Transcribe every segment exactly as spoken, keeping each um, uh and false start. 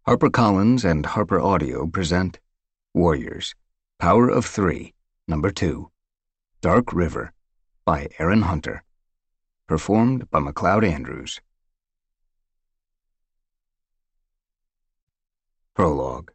HarperCollins and Harper Audio present Warriors, Power of Three, Number Two, Dark River, by Aaron Hunter. Performed by MacLeod Andrews. Prologue.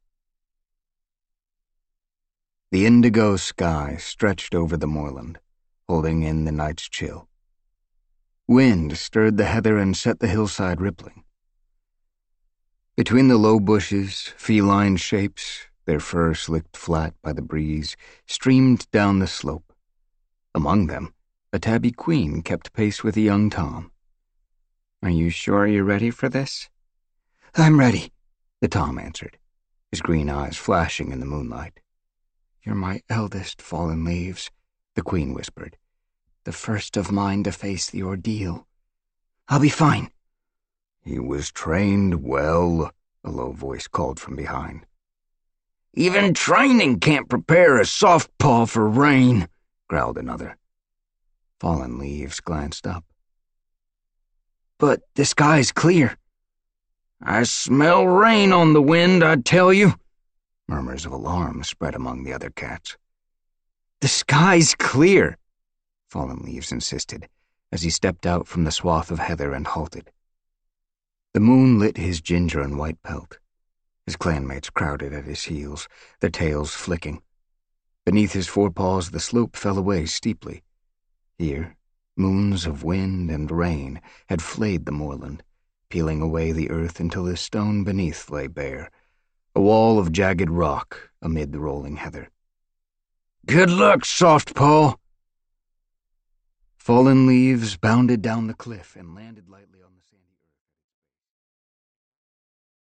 The indigo sky stretched over the moorland, holding in the night's chill. Wind stirred the heather and set the hillside rippling. Between the low bushes, feline shapes, their fur slicked flat by the breeze, streamed down the slope. Among them, a tabby queen kept pace with a young tom. "Are you sure you're ready for this?" "I'm ready," the tom answered, his green eyes flashing in the moonlight. "You're my eldest fallen leaves," the queen whispered, "the first of mine to face the ordeal. I'll be fine." "He was trained well," a low voice called from behind. "Even training can't prepare a soft paw for rain," growled another. Fallen Leaves glanced up. "But the sky's clear." "I smell rain on the wind, I tell you." Murmurs of alarm spread among the other cats. "The sky's clear," Fallen Leaves insisted, as he stepped out from the swath of heather and halted. The moon lit his ginger and white pelt. His clanmates crowded at his heels, their tails flicking. Beneath his forepaws the slope fell away steeply. Here, moons of wind and rain had flayed the moorland, peeling away the earth until the stone beneath lay bare, a wall of jagged rock amid the rolling heather. "Good luck, Soft Paw." Fallen Leaves bounded down the cliff and landed lightly on the sand.